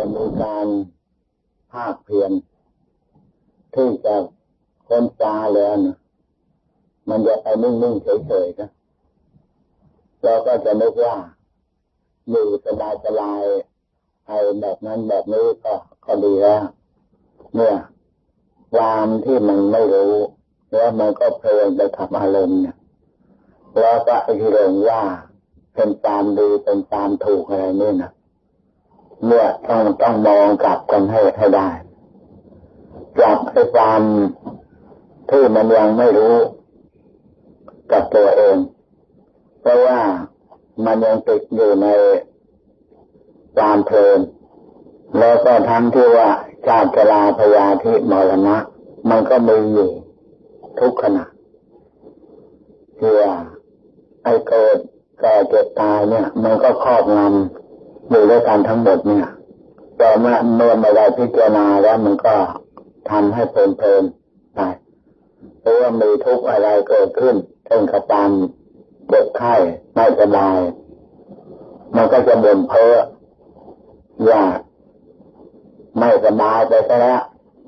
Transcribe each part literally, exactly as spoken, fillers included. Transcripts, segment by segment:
มีการภาคเพียรที่จะค้นคว้าแล้วนะมันจะไปนิ่งๆเฉยๆนะเราก็จะนึกว่าอยู่สบายๆไอ้แบบนั้นแบบนี้ก็ก็ดีแล้วเนี่ยความที่มันไม่รู้แล้วมันก็เพลินไปกับอารมณ์เนี่ยแล้วก็ไอ้ที่เรื่องว่าเป็นตามดีเป็นตามถูกอะไรนี่นะเนี่ยต้องต้องมองกลับกันให้ให้ได้กลับไอ้ความที่มันยังไม่รู้กับตัวเองเพราะว่ามันยังติดอยู่ในความเพลินแล้วก็ทั้งที่ว่าชาติชราพยาธิมรณะมันก็มีอยู่ทุกขณะที่ว่าไอ้เกิดแก่เจ็บตายเนี่ยมันก็ครอบงำอยู่ด้วยกันทั้งหมดเนี่ยแต่เมื่อเมื่อมาได้พิจารณาแล้วมันก็ทำให้เพลินๆไปเพราะว่ามีทุกข์อะไรเกิดขึ้นเช่นกระตามเจ็บไข้ไม่สบายมันก็จะบ่นเพ้อว่าไม่สบายไปซะแล้ว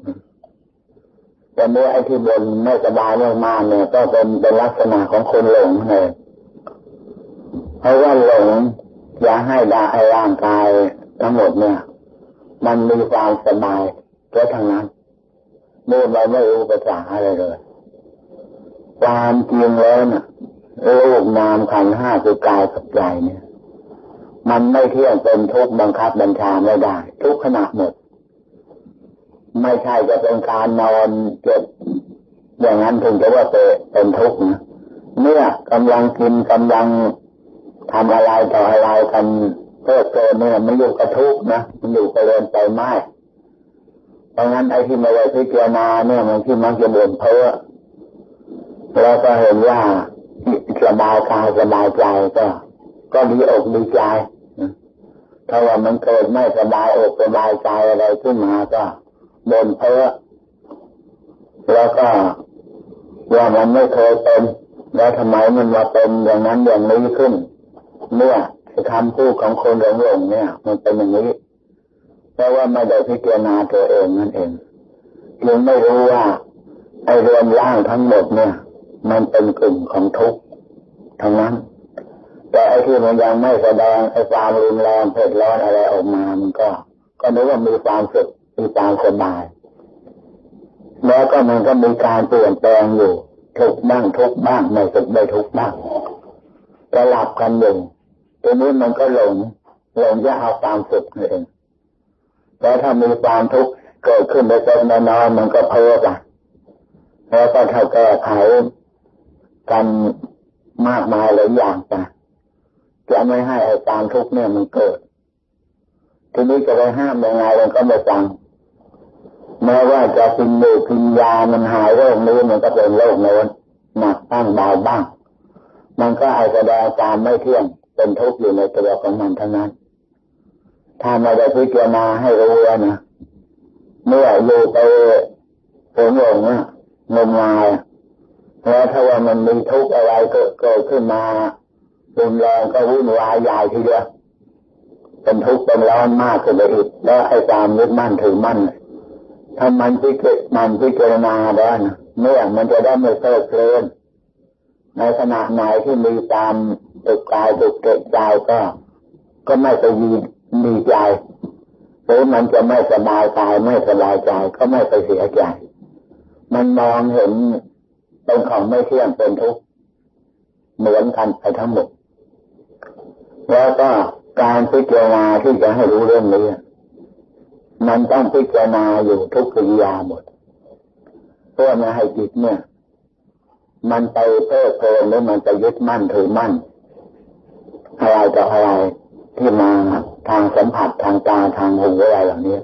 แต่เมื่อไอ้ที่บ่นไม่สบายมากๆเนี่ยก็เป็นเป็นลักษณะของคนหลงเลยเพราะว่าหลงอยากให้ดาไอ้ร่างกายทั้งหมดเนี่ยมันมีความสบายแค่ทั้งนั้นเมื่อเราไม่รู้ภาษาอะไรเลยความจริงแล้วน่ะรูปนามขันธ์ห้าคือกายกับใจเนี่ยมันไม่เที่ยงเป็นทุกข์บังคับบัญชาไม่ได้ทุกขณะหมดไม่ใช่จะเป็นการนอนเจ็บอย่างนั้นถึงจะว่าเป็นทุกข์นะเนี่ยกำลังกินกำลังทำอะไรต่ออะไรกันเพื่อเกินเนี่ยมันอยู่กับทุกข์นะมันอยู่กับเรือนไปไม้เพราะงั้นไอ้ที่ไม่ได้พิจารณาเนี่ยมันที่มักจะบ่นเพ้อแล้วก็เห็นว่าสบายกายสบายใจก็ก็ดีอกดีใจถ้าว่ามันเกิดไม่สบายอกสบายใจอะไรขึ้นมาก็บ่นเพ้อแล้วก็ว่ามันไม่เคยเป็นแล้วทำไมมันมาเป็นอย่างนั้นอย่างนี้ขึ้นเนี่ยคำพูดของคนหลงๆเนี่ยมันเป็นอย่างนี้เพราะว่าไม่ได้พิจารณาตัวเองนั่นเองยังไม่รู้ว่าไอ้เรือนร่างทั้งหมดเนี่ยมันเป็นกลุ่มของทุกข์ทั้งนั้นแต่ไอ้ที่มันยังไม่แสดงไอ้ความรุนแรงเผ็ดร้อนอะไรออกมามันก็ก็นึกว่ามีความสุขมีความสบายแล้วก็มันก็มีการเปลี่ยนแปลงอยู่ทุกข์บ้างทุกข์บ้างไม่สุขไม่ทุกข์บ้างสลับกันอยู่ทีนี้มันก็หลงหลงจะเอาความสุขเองแล้วถ้ามีความทุกข์เกิดขึ้นในใจน้อยๆมันก็เพ้อไปแล้วก็ถ้าแก้ไขกันมากมายหลายอย่างไปจะไม่ให้ไอ้ความทุกข์เนี่ยมันเกิดทีนี้จะไปห้ามยังไงมันก็ไม่ฟังแม้ว่าจะกินหมูกินยามันหายโรคนี้มันก็เป็นโรคโน้นหนักบ้างเบาบ้างมันก็ไอ้แสดงความไม่เที่ยงเป็นทุกข์อยู่ในตัวของมันทั้งนั้นถ้าไม่ได้พิจารณาให้รู้แล้วนะเมื่ออยู่ไปหลงหลงนะงมงายแล้วถ้าว่ามันมีทุกข์อะไรเกิดขึ้นมารุนแรงก็วุ่นวายใหญ่ทีเดียวเป็นทุกข์เป็นร้อนมากขึ้นไปอีกแล้วไอ้ความยึดมั่นถือมั่นถ้ามันพิจารมันพิจารณาแล้วนะเมื่อมันจะได้ไม่เพลิดเพลินในขณะไหนที่มีความตุกกายตุกเกะใจก็ก็ไม่ไปยีดีใจหรือมันจะไม่สบายกายไม่สบายใจก็ไม่ไปเสียใจมันมองเห็นเป็นของไม่เที่ยงเป็นทุกข์เหมือนกันไปทั้งหมดแล้วก็การพิจารณาที่จะให้รู้เรื่องนี้มันต้องพิจารณาอยู่ทุกกิริยาหมดเพื่อไม่ให้จิตเนี่ยมันไปเพ้อเพลินหรือมันจะยึดมั่นถือมั่นอะไรต่ออะไรที่มาทางสัมผัสทางตาทางหูอะไรเหล่านี้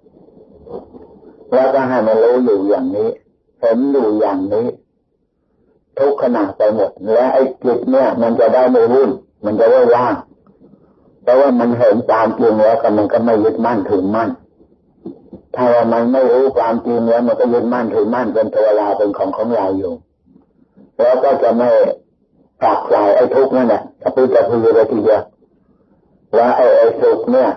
แล้วก็ให้มันรู้อยู่อย่างนี้เห็นอยู่อย่างนี้ทุกขณะไปหมดและไอ้จิตเนี่ยมันจะได้ไม่วุ่นมันจะได้ว่างเพราะว่ามันเห็นความจริงแล้วก็มันก็ไม่ยึดมั่นถือมั่นถ้าว่ามันไม่รู้ความจริงแล้วมันก็ยึดมั่นถือมั่นเป็นตัวเราเป็นของของเราอยู่แล้วก็จะไม่ผลักใส่ไอ้ทุกข์นั่นแหละกระปี้กระพือเลยทีเดียวแล้วไอ้ไอ้สุขเนี่ย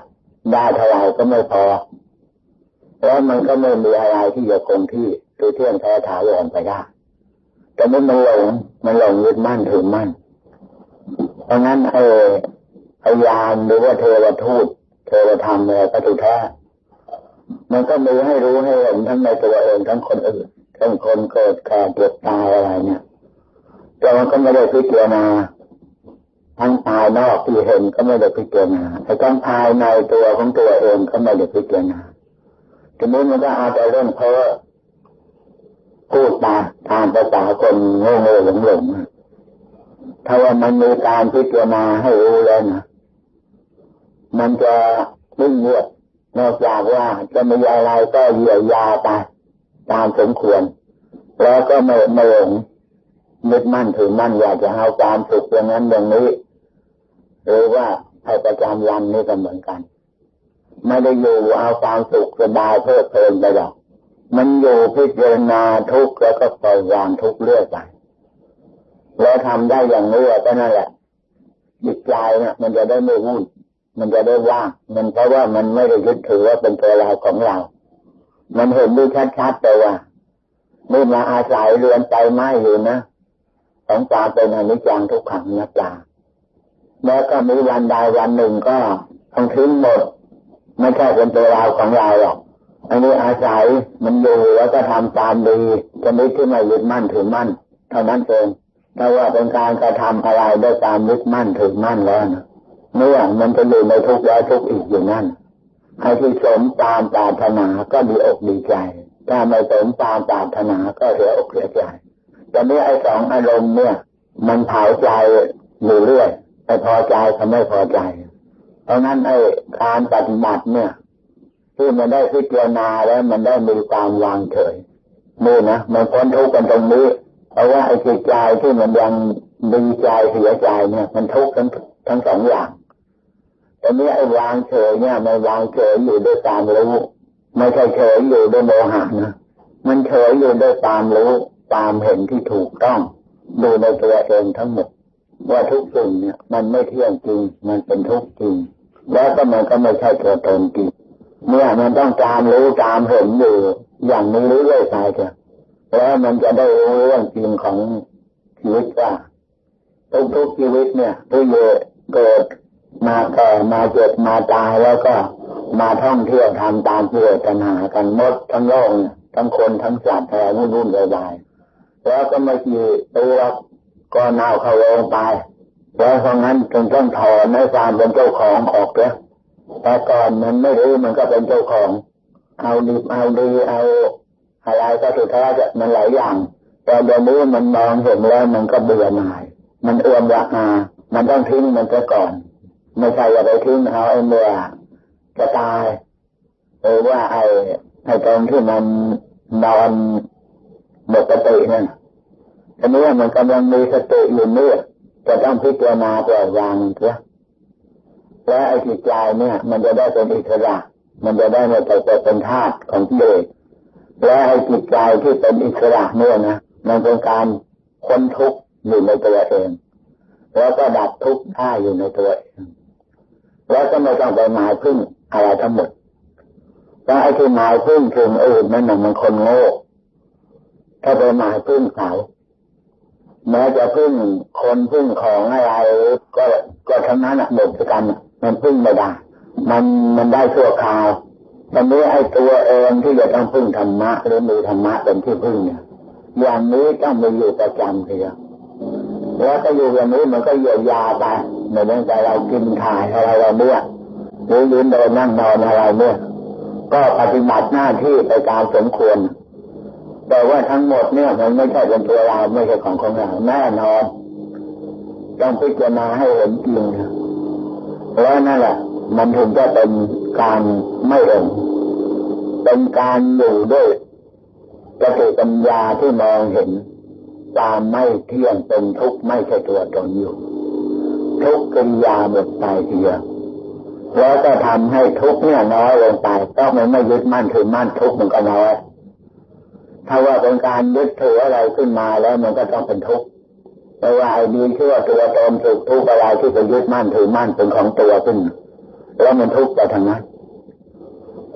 ได้เท่าไหร่ก็ไม่พอแล้วมันก็ไม่มีอะไรที่จะคงที่หรือเที่ยงแท้ถาวรไปได้แต่เมื่อมันหลงมันหลงยึดมั่นถือมั่นเพราะงั้นไอ้พยานหรือว่าเทวทูตเทวธรรมอะไรก็ถูกแท้มันก็มีให้รู้ให้เห็นทั้งในตัวเองทั้งคนอื่นทั้งคนเกิดแก่เจ็บตายอะไรเนี่ยแต่มันก็ไม่ได้พิจารณาทั้งภายนอกที่เห็นก็ไม่ได้พิจารณาไอ้ทั้งภายในตัวของตัวเองก็ไม่ได้พิจารณาทีนี้มันก็อาจจะเรื่องเพ้อพูดตามตามภาษาคนโง่ๆหลงๆถ้าว่ามันมีการพิจารณาให้รู้แล้วนะมันจะนิ่งเงียบนอกจากว่าจะมีอะไรก็เยียวยาไปตามสมควรแล้วก็ไม่ไม่หลงยึดมั่นถือมั่นอยากจะเอาความสุขอย่างนั้นอย่างนี้หรือว่าให้ประจำวันนี้ก็เหมือนกันไม่ได้อยู่เอาความสุขสบายเพลิดเพลินไปหรอกมันอยู่พิจารณาทุกข์แล้วก็ปล่อยวางทุกข์เรื่อยไปแล้วทำได้อย่างนี้ก็นั่นแหละจิตใจเนี่ยมันจะได้ไม่วุ่นมันจะได้ว่างมันเพราะว่ามันไม่ได้ยึดถือว่าเป็นตัวเราของเรามันเห็นดูชัดๆแต่ว่านี่มาอาศัยเรือนไฟไหม้อยู่นะของตาเป็นอนิจจังทุกขังอนัตตาแล้วก็มีวันใดวันหนึ่งก็ต้องทิ้งหมดไม่ใช่เป็นตัวเราของเราหรอกอันนี้อาศัยมันอยู่แล้วก็ทำตามดีจะไม่ที่ไม่ยึดมั่นถือมั่นเท่านั้นเองถ้าว่าเป็นการกระทำอะไรด้วยการยึดมั่นถือมั่นแล้วนะเมื่อมันจะอยู่ในทุกข์แล้วทุกข์อีกอยู่นั่นให้ที่สมตามปรารถนาก็ดีอกดีใจถ้าไม่สมตามปรารถนาก็เสียอกเสียใจแต่นี้ไอ้สองอารมณ์เนี่ยมันเผาใจอยู่เรื่อยไม่พอใจก็ไม่พอใจเพราะงั้นไอ้การปฏิบัติเนี่ยที่มันได้พิจารณาแล้วมันได้มีความวางเฉยนี่นะมันพ้นทุกข์กันตรงนี้เพราะว่าไอ้จิตใจที่มันยังดีใจเสียใจเนี่ยมันทุกข์ทั้งทั้งสองอย่างแต่นี้ไอ้วางเฉยเนี่ยมันวางเฉยอยู่ด้วยความรู้ไม่ใช่เฉยอยู่ด้วยโมหะนะมันเฉยอยู่ด้วยความรู้ความเห็นที่ถูกต้องดูในตัวเองทั้งหมดว่าทุกสิ่งเนี่ยมันไม่เที่ยงจริงมันเป็นทุกข์จริงแล้วก็มันก็ไม่ใช่ตัวตนจริงเนี่ยมันต้องตามรู้ตามเห็นอยู่อย่างนี้เรื่อยๆไปเถอะแล้วมันจะได้รู้เรื่องจริงของชีวิตว่าทุกๆชีวิตเนี่ยผู้เกิดมาแก่มาเจ็บมาตายแล้วก็มาท่องเที่ยวทำตามกิเลสตัณหากันหมดทั้งโลกเนี่ยทั้งคนทั้งสัตว์อะไรวุ่นๆวายๆแล้วก็ไม่กี่ตัวก็เน่าเข้าโรงไปแล้วเพราะงั้นจึงต้องถอนในความเป็นเจ้าของออกเลยแต่ก่อนมันไม่รู้มันก็เป็นเจ้าของเอาดีเอาดีเอาอะไรก็สุดท้ายจะมันหลายอย่างแต่เดี๋ยวนี้มันมองเห็นแล้วมันก็เบื่อหน่ายมันเอื้อมละอามันต้องทิ้งมันซะก่อนไม่ใช่ว่าไปทิ้งเอาไอ้เมื่อจะตายหรือว่าไอ้ไอ้ตรงที่มันนอนหมดสตินั่นทีนี้มันกำลังมีสติอยู่นี่จะต้องพิจารณาปล่อยวางเสียและไอ้จิตใจเนี่ยมันจะได้เป็นอิสระมันจะได้ไม่ไปเป็นทาสของกิเลสและไอ้จิตใจที่เป็นอิสระเนี่ยนะมันเป็นการพ้นทุกข์อยู่ในตัวเองแล้วก็ดับทุกข์ได้อยู่ในตัวเองแล้วก็ไม่ต้องไปหมายพึ่งอะไรทั้งหมดแต่ไอ้ที่หมายพึ่งถึงอื่นนั่นน่ะมันคนโง่ถ้าไปหมายพึ่งเขาแม้จะพึ่งคนพึ่งของอะไรก็ก็ทั้งนั้นอ่ะหมดกันมันพึ่งไม่ได้มันมันได้ชั่วคราวตอนนี้ไอ้ตัวเองที่จะต้องพึ่งธรรมะหรือมีธรรมะเป็นที่พึ่งเนี่ยอย่างนี้ต้องมีอยู่ประจำเพียงแล้วก็อยู่อย่างนี้มันก็เยียวยาไปในเรื่องใจเรากินถ่ายอะไรเราเนี่ยหรือยืนเดินนั่งนอนอะไรเนี่ยก็ปฏิบัติหน้าที่ไปตามสมควรแต่ว่าทั้งหมดเนี่ยมันไม่ใช่เป็นตัวเราไม่ใช่ของของเราแน่นอนต้องพิจารณาให้เห็นจริงแล้วนั่นแหละมันถึงจะเป็นการไม่หลงเป็นการอยู่ด้วยสติปัญญาที่มองเห็นความไม่เที่ยงเป็นทุกข์ไม่ใช่ตัวตนอยู่ทุกกิริยาหมดไปเสียแล้วก็ทำให้ทุกข์เนี่ยน้อยลงไปต้องไม่ไม่ยึดมั่นถือมั่นทุกข์มันก็น้อยถ้าว่าเป็นการยึดถืออะไรขึ้นมาแล้วมันก็ต้องเป็นทุกข์แต่ว่าไอ้ดีที่ว่าตัวตนสุขทุกข์อะไรที่ไปยึดมั่นถือมั่นเป็นของตัวขึ้นแล้วมันทุกข์ไปทางนั้น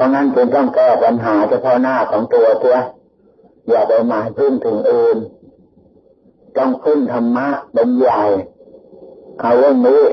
ราะงั้นจึงต้องแก้ปัญหาเฉพาะหน้าของตัวเสียอย่าไปหมายพึ่งถึงอื่นต้องพึ่งธรรมะเป็นใหญ่เอาเรื่องนี้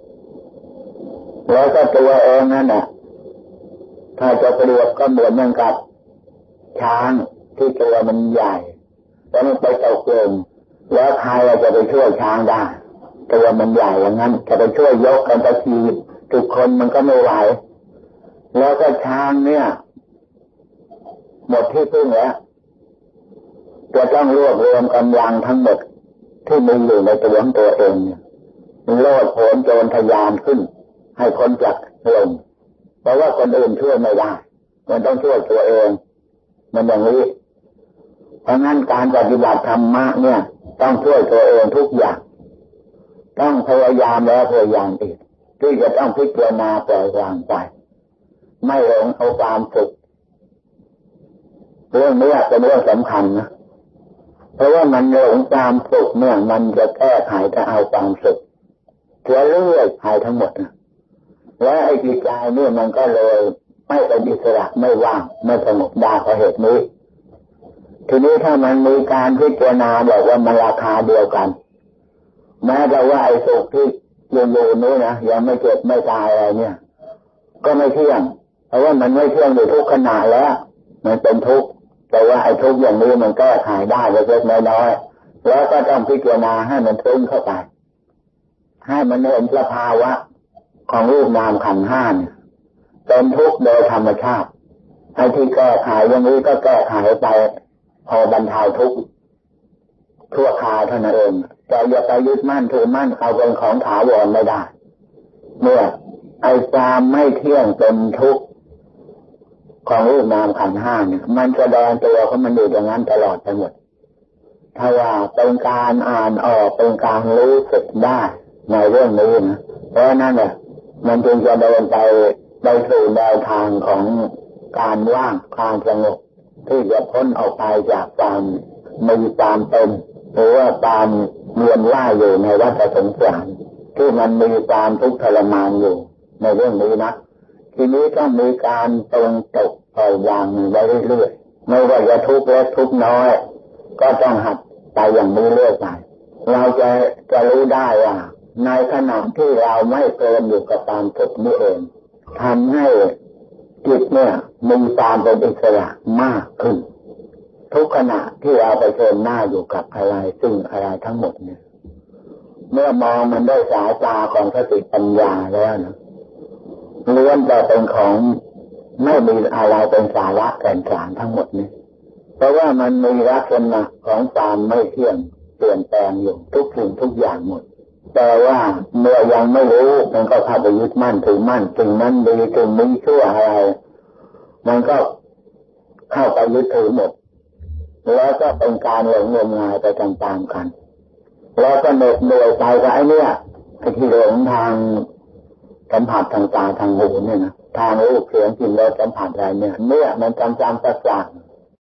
แล้วก็ตัวเองนั่นแหละถ้าจะเปรียบก็เหมือนอย่างกับช้างที่ตัวมันใหญ่แล้วมันไปตกลงแล้วใครจะไปช่วยช้างได้ตัวมันใหญ่อย่างนั้นจะไปช่วยยกกันตะทีทุกคนมันก็ไม่ไหวแล้วก็ช้างเนี่ยหมดที่พึ่งแล้วจะต้องรวบรวมกำลังทั้งหมดที่มีอยู่ในตัวของตัวเองเนี่ยโลดโผนโจรทะยานขึ้นให้คนจักลงเพราะว่าคนอื่นช่วยไม่ได้มันต้องช่วยตัวเองมันอย่างนี้เพราะงั้นการปฏิบัติธรรมะเนี่ยต้องช่วยตัวเองทุกอย่างต้องพยายามแล้วพยายามอีกที่จะต้องพิจารณาปล่อยวางไปไม่หลงเอาความสุขเรื่องนี้เป็นเรื่องสำคัญนะเพราะว่ามันหลงความสุขเนี่ยมันจะแก้ไขจะเอาความสุขเสียเรื่อยหายทั้งหมดนะและไอ้จิตใจเนี่ยมันก็เลยไม่เป็นอิสระไม่ว่างไม่สงบได้เพราะเหตุนี้ทีนี้ถ้ามันมีการพิจารณาบอกว่ามันราคาเดียวกันแม้แต่ว่าไอ้สุขที่อยู่ๆนี้นะยังไม่เจ็บไม่ตายอะไรเนี่ยก็ไม่เที่ยงเพราะว่ามันไม่เที่ยงอยู่ทุกขณะแล้วมันเป็นทุกข์แต่ว่าไอ้ทุกข์อย่างนี้มันแก้ไขได้เล็กๆน้อยๆแล้วก็ต้องพิจารณาให้มันซึ้งเข้าไปให้มันเห็นสภาวะของรูปนามขันธ์ห้าเนี่ยเป็นทุกข์โดยธรรมชาติไอ้ที่แก้ไขอย่างนี้ก็แก้ไขไปพอบรรเทาทุกข์ชั่วคราวเท่านั้นเองแต่อย่าไปยึดมั่นถือมั่นเอาเป็นของถาวรไม่ได้เมื่อไอ้ความไม่เที่ยงเป็นทุกข์ของรูปนามขันธ์ห้าเนี่ยมันแสดงตัวของมันอยู่อย่างนั้นตลอดไปหมดถ้าว่าเป็นการอ่านออกเป็นการรู้สึกได้ในเรื่องนี้นะเพราะนั่นแหละมันจึงจะเดินไปไปสู่แนวทางของการว่างความสงบที่จะพ้นออกไปจากความมีความเป็นหรือว่าความเวียนว่ายอยู่ในวัฏสงสารที่มันมีความทุกข์ทรมานอยู่ในเรื่องนี้นะทีนี้ต้องมีการตรงตกปล่อยวางไปเรื่อยๆไม่ว่าจะทุกข์เล็กทุกข์น้อยก็ต้องหัดไปอย่างนี้เรื่อยไปเราจะจะรู้ได้ว่าในขณะที่เราไม่เพลินอยู่กับความสุขนี้เองทำให้จิตเนี่ยมีความเป็นอิสระมากขึ้นทุกขณะที่เราไปเชิญหน้าอยู่กับอะไรซึ่งอะไรทั้งหมดเนี่ยเมื่อมองมันด้วยสายตาของสติปัญญาแล้วนะล้วนแต่เป็นของไม่มีอะไรเป็นสาระแก่นสารทั้งหมดนี้เพราะว่ามันมีลักษณะของความไม่เที่ยงเปลี่ยนแปลงอยู่ทุกสิ่งทุกอย่างหมดแต่ว่าเมื่อยังไม่รู้มันก็เข้าไปยึดมั่นถือมั่นสิ่งนั้นดีสิ่งนี้ชั่วอะไรมันก็เข้าไปยึดถือหมดแล้วก็เป็นการหลงงมงายไปตามๆกันแล้วก็เหน็ดเหนื่อยไปกับไอ้เนี่ยไอ้ที่หลงทางสัมผัสทางตาทางหูเนี่ยนะทางรูปเสียงกลิ่นรสสัมผัสอะไรเนี่ยเนี่ยมันจำจำประจักษ์